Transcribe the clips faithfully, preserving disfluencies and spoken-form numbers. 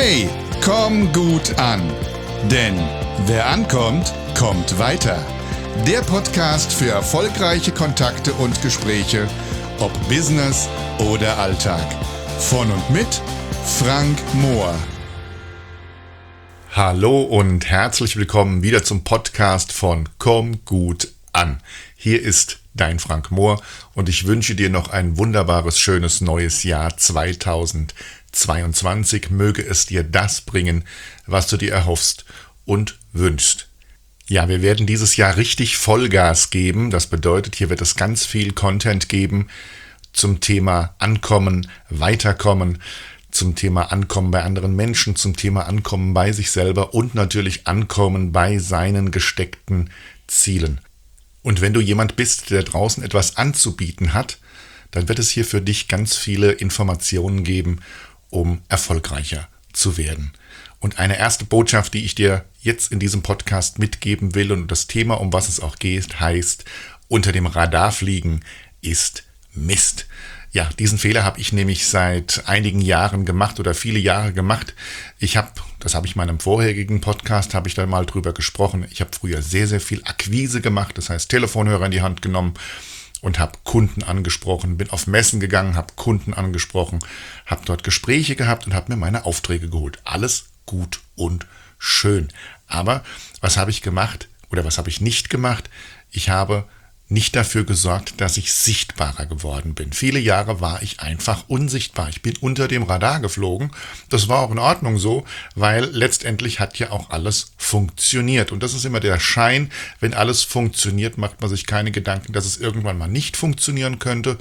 Hey, komm gut an. Denn wer ankommt, kommt weiter. Der Podcast für erfolgreiche Kontakte und Gespräche, ob Business oder Alltag. Von und mit Frank Mohr. Hallo und herzlich willkommen wieder zum Podcast von Komm gut an. Hier ist dein Frank Mohr und ich wünsche dir noch ein wunderbares, schönes neues Jahr zweitausendzweiundzwanzig. Möge es dir das bringen, was du dir erhoffst und wünschst. Ja, wir werden dieses Jahr richtig Vollgas geben. Das bedeutet, hier wird es ganz viel Content geben zum Thema Ankommen, Weiterkommen, zum Thema Ankommen bei anderen Menschen, zum Thema Ankommen bei sich selber und natürlich Ankommen bei seinen gesteckten Zielen. Und wenn du jemand bist, der draußen etwas anzubieten hat, dann wird es hier für dich ganz viele Informationen geben, um erfolgreicher zu werden. Und eine erste Botschaft, die ich dir jetzt in diesem Podcast mitgeben will und das Thema, um was es auch geht, heißt, unter dem Radar fliegen ist Mist. Ja, diesen Fehler habe ich nämlich seit einigen Jahren gemacht oder viele Jahre gemacht. Ich habe, das habe ich in meinem vorherigen Podcast, habe ich da mal drüber gesprochen, ich habe früher sehr, sehr viel Akquise gemacht, das heißt Telefonhörer in die Hand genommen und habe Kunden angesprochen, bin auf Messen gegangen, habe Kunden angesprochen, habe dort Gespräche gehabt und habe mir meine Aufträge geholt. Alles gut und schön. Aber was habe ich gemacht oder was habe ich nicht gemacht? Ich habe nicht dafür gesorgt, dass ich sichtbarer geworden bin. Viele Jahre war ich einfach unsichtbar. Ich bin unter dem Radar geflogen. Das war auch in Ordnung so, weil letztendlich hat ja auch alles funktioniert. Und das ist immer der Schein. Wenn alles funktioniert, macht man sich keine Gedanken, dass es irgendwann mal nicht funktionieren könnte.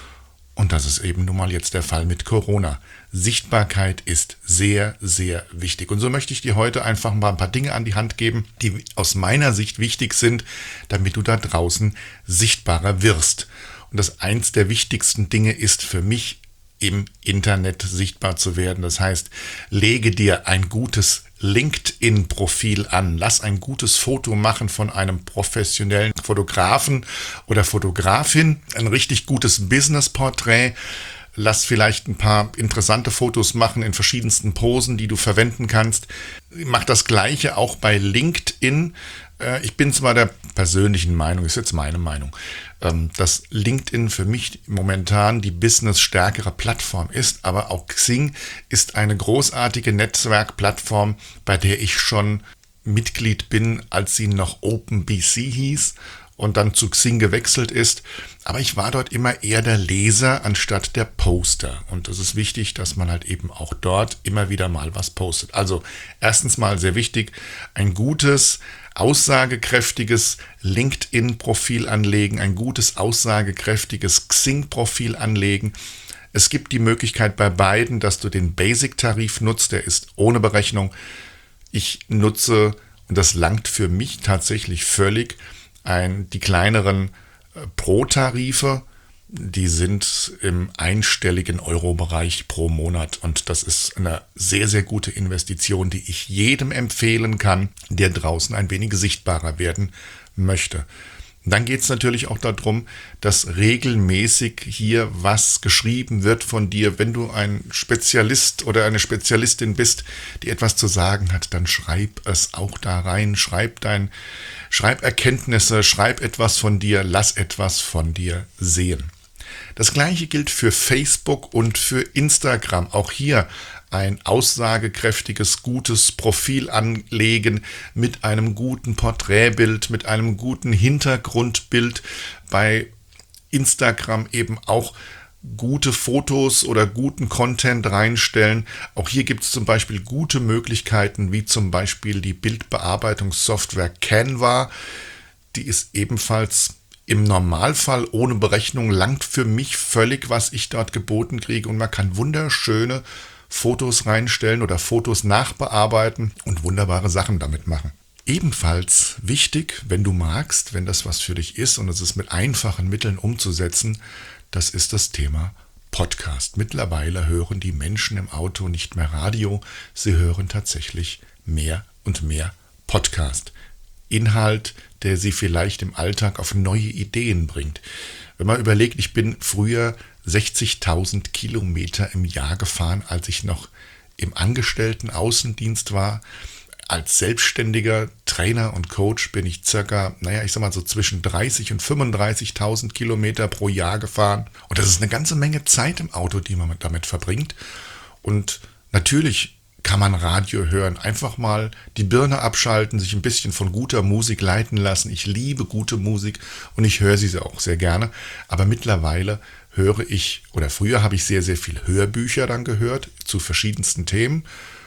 Und das ist eben nun mal jetzt der Fall mit Corona. Sichtbarkeit ist sehr, sehr wichtig. Und so möchte ich dir heute einfach mal ein paar Dinge an die Hand geben, die aus meiner Sicht wichtig sind, damit du da draußen sichtbarer wirst. Und das eins der wichtigsten Dinge ist für mich, im Internet sichtbar zu werden. Das heißt, lege dir ein gutes LinkedIn-Profil an. Lass ein gutes Foto machen von einem professionellen Fotografen oder Fotografin. Ein richtig gutes Business-Porträt. Lass vielleicht ein paar interessante Fotos machen in verschiedensten Posen, die du verwenden kannst. Mach das Gleiche auch bei LinkedIn. Ich bin zwar der persönlichen Meinung, ist jetzt meine Meinung, dass LinkedIn für mich momentan die businessstärkere Plattform ist, aber auch Xing ist eine großartige Netzwerkplattform, bei der ich schon Mitglied bin, als sie noch OpenBC hieß und dann zu Xing gewechselt ist. Aber ich war dort immer eher der Leser anstatt der Poster. Und es ist wichtig, dass man halt eben auch dort immer wieder mal was postet. Also erstens mal sehr wichtig, ein gutes, aussagekräftiges LinkedIn-Profil anlegen, ein gutes, aussagekräftiges Xing-Profil anlegen. Es gibt die Möglichkeit bei beiden, dass du den Basic-Tarif nutzt, der ist ohne Berechnung. Ich nutze, und das langt für mich tatsächlich völlig, ein, die kleineren äh, Pro-Tarife, die sind im einstelligen Euro-Bereich pro Monat und das ist eine sehr, sehr gute Investition, die ich jedem empfehlen kann, der draußen ein wenig sichtbarer werden möchte. Dann geht es natürlich auch darum, dass regelmäßig hier was geschrieben wird von dir. Wenn du ein Spezialist oder eine Spezialistin bist, die etwas zu sagen hat, dann schreib es auch da rein. Schreib dein, schreib Erkenntnisse, schreib etwas von dir, lass etwas von dir sehen. Das gleiche gilt für Facebook und für Instagram. Auch hier ein aussagekräftiges, gutes Profil anlegen mit einem guten Porträtbild, mit einem guten Hintergrundbild. Bei Instagram eben auch gute Fotos oder guten Content reinstellen. Auch hier gibt es zum Beispiel gute Möglichkeiten, wie zum Beispiel die Bildbearbeitungssoftware Canva. Die ist ebenfalls im Normalfall ohne Berechnung, langt für mich völlig, was ich dort geboten kriege. Und man kann wunderschöne Fotos reinstellen oder Fotos nachbearbeiten und wunderbare Sachen damit machen. Ebenfalls wichtig, wenn du magst, wenn das was für dich ist und es ist mit einfachen Mitteln umzusetzen, das ist das Thema Podcast. Mittlerweile hören die Menschen im Auto nicht mehr Radio, sie hören tatsächlich mehr und mehr Podcast. Inhalt, der sie vielleicht im Alltag auf neue Ideen bringt. Wenn man überlegt, ich bin früher sechzigtausend Kilometer im Jahr gefahren, als ich noch im Angestellten-Außendienst war. Als selbstständiger Trainer und Coach bin ich circa, naja, ich sag mal so zwischen dreißig und fünfunddreißigtausend Kilometer pro Jahr gefahren. Und das ist eine ganze Menge Zeit im Auto, die man damit verbringt. Und natürlich kann man Radio hören, einfach mal die Birne abschalten, sich ein bisschen von guter Musik leiten lassen. Ich liebe gute Musik und ich höre sie auch sehr gerne. Aber mittlerweile höre ich, oder früher habe ich sehr, sehr viel Hörbücher dann gehört zu verschiedensten Themen.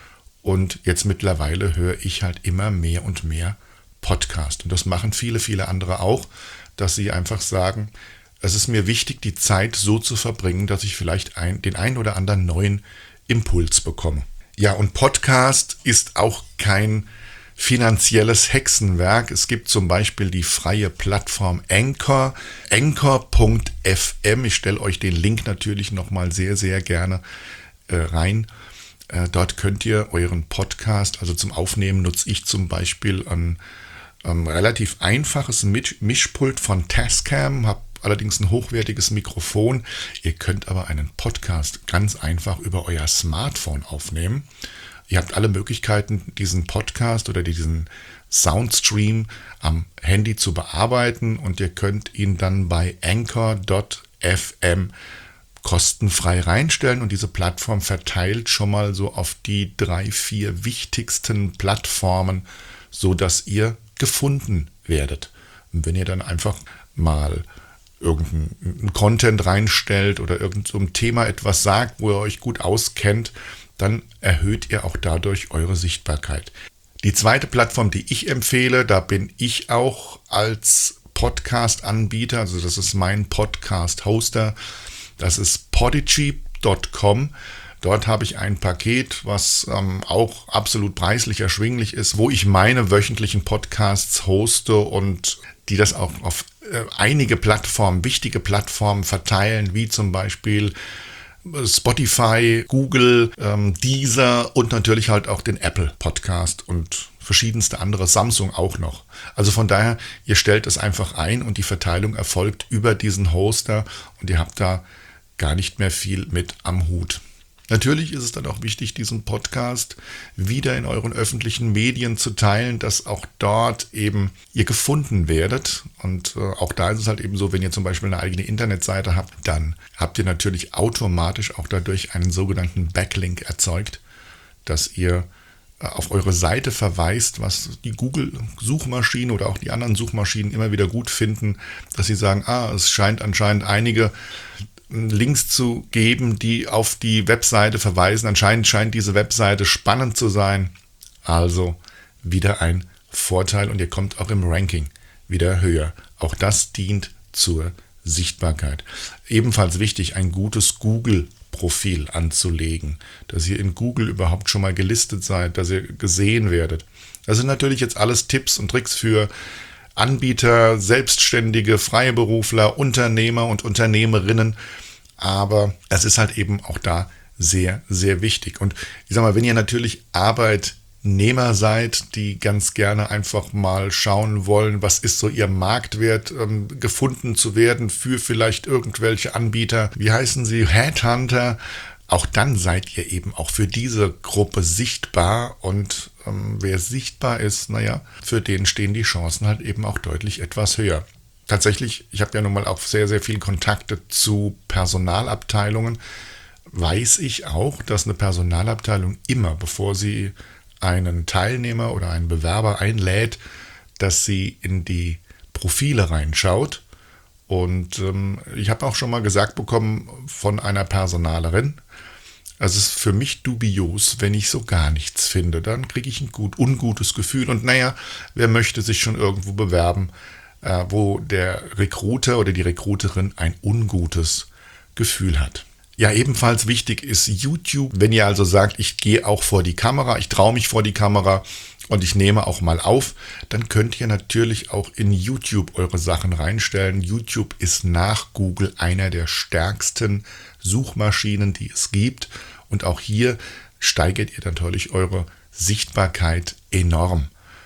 Und jetzt mittlerweile höre ich halt immer mehr und mehr Podcast. Und das machen viele, viele andere auch, dass sie einfach sagen, es ist mir wichtig, die Zeit so zu verbringen, dass ich vielleicht ein, den einen oder anderen neuen Impuls bekomme. Ja, und Podcast ist auch kein finanzielles Hexenwerk. Es gibt zum Beispiel die freie Plattform Anchor, anchor punkt f m. Ich stelle euch den Link natürlich nochmal sehr, sehr gerne äh, rein. Äh, dort könnt ihr euren Podcast, also zum Aufnehmen nutze ich zum Beispiel ein ähm, relativ einfaches Mischpult von Tascam, habe allerdings ein hochwertiges Mikrofon. Ihr könnt aber einen Podcast ganz einfach über euer Smartphone aufnehmen. Ihr habt alle Möglichkeiten, diesen Podcast oder diesen Soundstream am Handy zu bearbeiten und ihr könnt ihn dann bei anchor punkt f m kostenfrei reinstellen und diese Plattform verteilt schon mal so auf die drei, vier wichtigsten Plattformen, so dass ihr gefunden werdet. Und wenn ihr dann einfach mal irgendeinen Content reinstellt oder irgend so ein Thema etwas sagt, wo ihr euch gut auskennt, dann erhöht ihr auch dadurch eure Sichtbarkeit. Die zweite Plattform, die ich empfehle, da bin ich auch als Podcast-Anbieter, also das ist mein Podcast-Hoster, das ist podigy punkt com. Dort habe ich ein Paket, was ähm, auch absolut preislich erschwinglich ist, wo ich meine wöchentlichen Podcasts hoste und die das auch auf äh, einige Plattformen, wichtige Plattformen verteilen, wie zum Beispiel Spotify, Google, ähm, Deezer und natürlich halt auch den Apple Podcast und verschiedenste andere, Samsung auch noch. Also von daher, ihr stellt es einfach ein und die Verteilung erfolgt über diesen Hoster und ihr habt da gar nicht mehr viel mit am Hut. Natürlich ist es dann auch wichtig, diesen Podcast wieder in euren öffentlichen Medien zu teilen, dass auch dort eben ihr gefunden werdet. Und äh, auch da ist es halt eben so, wenn ihr zum Beispiel eine eigene Internetseite habt, dann habt ihr natürlich automatisch auch dadurch einen sogenannten Backlink erzeugt, dass ihr äh, auf eure Seite verweist, was die Google-Suchmaschinen oder auch die anderen Suchmaschinen immer wieder gut finden, dass sie sagen, ah, es scheint anscheinend einige Links zu geben, die auf die Webseite verweisen. Anscheinend scheint diese Webseite spannend zu sein. Also wieder ein Vorteil und ihr kommt auch im Ranking wieder höher. Auch das dient zur Sichtbarkeit. Ebenfalls wichtig, ein gutes Google-Profil anzulegen, dass ihr in Google überhaupt schon mal gelistet seid, dass ihr gesehen werdet. Das sind natürlich jetzt alles Tipps und Tricks für Anbieter, Selbstständige, Freiberufler, Unternehmer und Unternehmerinnen. Aber es ist halt eben auch da sehr, sehr wichtig. Und ich sag mal, wenn ihr natürlich Arbeitnehmer seid, die ganz gerne einfach mal schauen wollen, was ist so ihr Marktwert, ähm, gefunden zu werden für vielleicht irgendwelche Anbieter, wie heißen sie, Headhunter, auch dann seid ihr eben auch für diese Gruppe sichtbar und ähm, wer sichtbar ist, naja, für den stehen die Chancen halt eben auch deutlich etwas höher. Tatsächlich, ich habe ja nun mal auch sehr, sehr viele Kontakte zu Personalabteilungen, weiß ich auch, dass eine Personalabteilung immer, bevor sie einen Teilnehmer oder einen Bewerber einlädt, dass sie in die Profile reinschaut. Und ähm, ich habe auch schon mal gesagt bekommen von einer Personalerin, also es ist für mich dubios, wenn ich so gar nichts finde. Dann kriege ich ein gut, ungutes Gefühl. Und naja, wer möchte sich schon irgendwo bewerben, äh, wo der Recruiter oder die Recruiterin ein ungutes Gefühl hat. Ja, ebenfalls wichtig ist YouTube. Wenn ihr also sagt, ich gehe auch vor die Kamera, ich traue mich vor die Kamera und ich nehme auch mal auf, dann könnt ihr natürlich auch in YouTube eure Sachen reinstellen. YouTube ist nach Google einer der stärksten Suchmaschinen, die es gibt. Und auch hier steigert ihr natürlich eure Sichtbarkeit enorm.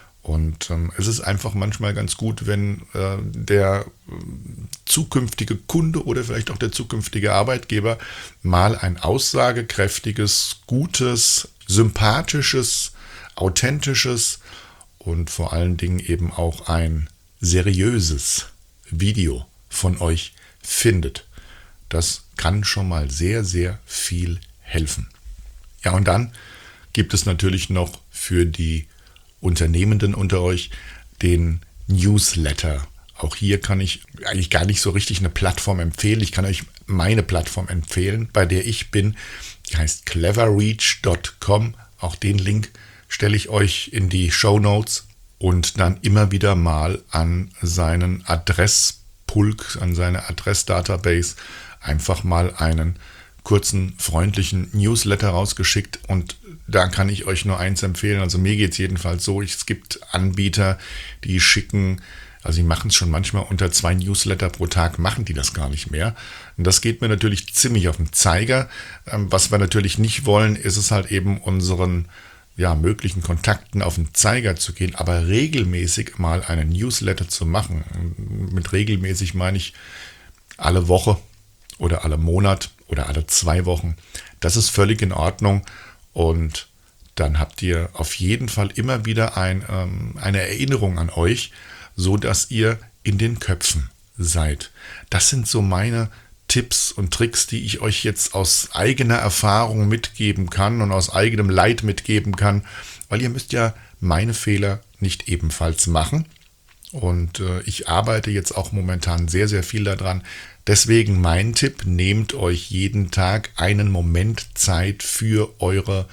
Und ähm, es ist einfach manchmal ganz gut, wenn äh, der äh, zukünftige Kunde oder vielleicht auch der zukünftige Arbeitgeber mal ein aussagekräftiges, gutes sympathisches, authentisches und vor allen Dingen eben auch ein seriöses Video von euch findet. Das kann schon mal sehr, sehr viel helfen. Ja, und dann gibt es natürlich noch für die Unternehmenden unter euch den Newsletter. Auch hier kann ich eigentlich gar nicht so richtig eine Plattform empfehlen. Ich kann euch meine Plattform empfehlen, bei der ich bin. Die heißt cleverreach Punkt com. Auch den Link stelle ich euch in die Shownotes. Und dann immer wieder mal an seinen Adresspulk, an seine Adressdatabase einfach mal einen kurzen, freundlichen Newsletter rausgeschickt. Und da kann ich euch nur eins empfehlen. Also mir geht es jedenfalls so, es gibt Anbieter, die schicken, also die machen es schon manchmal unter zwei Newsletter pro Tag, machen die das gar nicht mehr. Und das geht mir natürlich ziemlich auf den Zeiger. Was wir natürlich nicht wollen, ist es halt eben unseren ja, möglichen Kontakten auf den Zeiger zu gehen, aber regelmäßig mal einen Newsletter zu machen. Mit regelmäßig meine ich alle Woche oder alle Monat oder alle zwei Wochen. Das ist völlig in Ordnung und dann habt ihr auf jeden Fall immer wieder ein, ähm, eine Erinnerung an euch, so dass ihr in den Köpfen seid. Das sind so meine Tipps und Tricks, die ich euch jetzt aus eigener Erfahrung mitgeben kann und aus eigenem Leid mitgeben kann, weil ihr müsst ja meine Fehler nicht ebenfalls machen. Und äh, ich arbeite jetzt auch momentan sehr, sehr viel daran. Deswegen mein Tipp, nehmt euch jeden Tag einen Moment Zeit für eure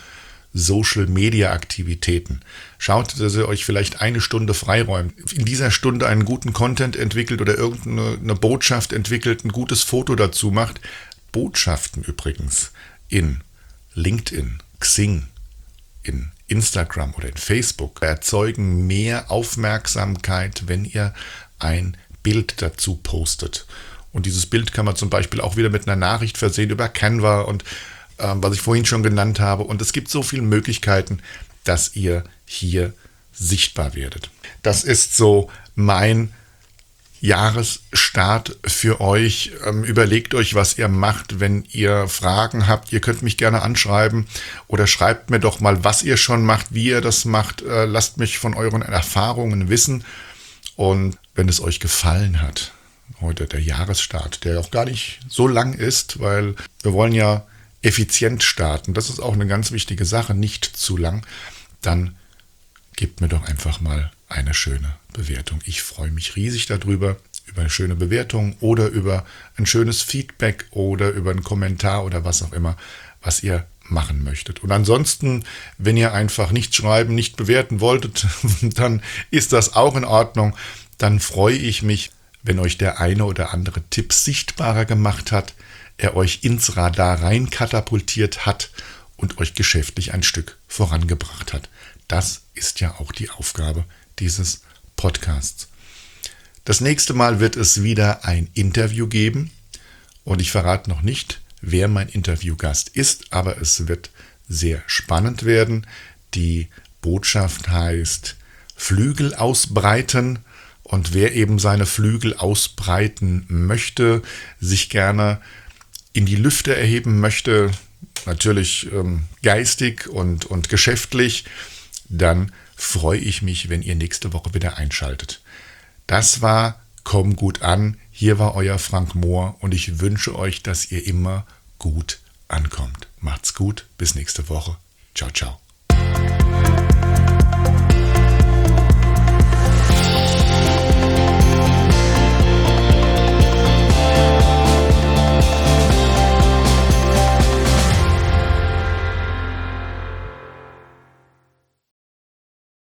Social-Media-Aktivitäten. Schaut, dass ihr euch vielleicht eine Stunde freiräumt. In dieser Stunde einen guten Content entwickelt oder irgendeine eine Botschaft entwickelt, ein gutes Foto dazu macht. Botschaften übrigens in LinkedIn, Xing, in Instagram oder in Facebook erzeugen mehr Aufmerksamkeit, wenn ihr ein Bild dazu postet. Und dieses Bild kann man zum Beispiel auch wieder mit einer Nachricht versehen über Canva und was ich vorhin schon genannt habe. Und es gibt so viele Möglichkeiten, dass ihr hier sichtbar werdet. Das ist so mein Jahresstart für euch. Ähm, überlegt euch, was ihr macht, wenn ihr Fragen habt. Ihr könnt mich gerne anschreiben oder schreibt mir doch mal, was ihr schon macht, wie ihr das macht. Äh, lasst mich von euren Erfahrungen wissen. Und wenn es euch gefallen hat, heute der Jahresstart, der auch gar nicht so lang ist, weil wir wollen ja effizient starten. Das ist auch eine ganz wichtige Sache, nicht zu lang. Dann gebt mir doch einfach mal eine schöne Bewertung. Ich freue mich riesig darüber, über eine schöne Bewertung oder über ein schönes Feedback oder über einen Kommentar oder was auch immer, was ihr machen möchtet. Und ansonsten, wenn ihr einfach nicht schreiben, nicht bewerten wolltet, dann ist das auch in Ordnung. Dann freue ich mich, wenn euch der eine oder andere Tipp sichtbarer gemacht hat, er euch ins Radar rein katapultiert hat und euch geschäftlich ein Stück vorangebracht hat. Das ist ja auch die Aufgabe dieses Podcasts. Das nächste Mal wird es wieder ein Interview geben und ich verrate noch nicht, wer mein Interviewgast ist, aber es wird sehr spannend werden. Die Botschaft heißt Flügel ausbreiten. Und wer eben seine Flügel ausbreiten möchte, sich gerne in die Lüfte erheben möchte, natürlich ähm, geistig und, und geschäftlich, dann freue ich mich, wenn ihr nächste Woche wieder einschaltet. Das war Komm gut an. Hier war euer Frank Mohr und ich wünsche euch, dass ihr immer gut ankommt. Macht's gut, bis nächste Woche. Ciao, ciao.